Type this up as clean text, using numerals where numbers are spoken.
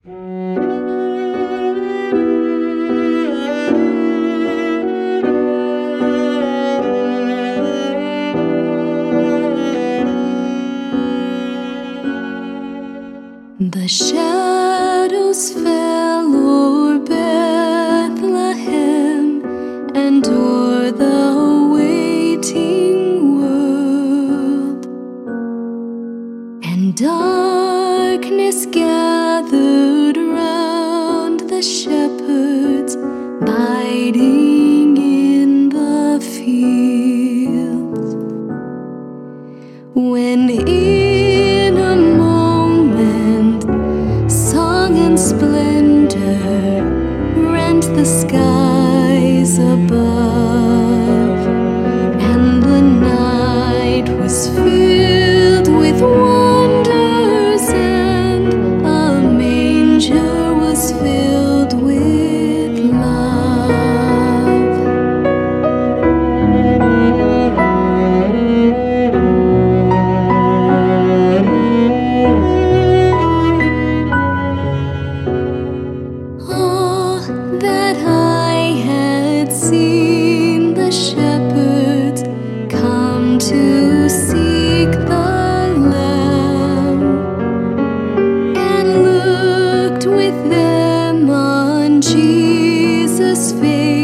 The shadows fell o'er Bethlehem and o'er the waiting world, and darkness gathered round the shepherds biding in the fields. When in a moment song and splendor rent the skies above, and the night was filled with wonders, and a manger was filled with love. That I had seen the shepherds come to seek the Lamb, and looked with them on Jesus' face.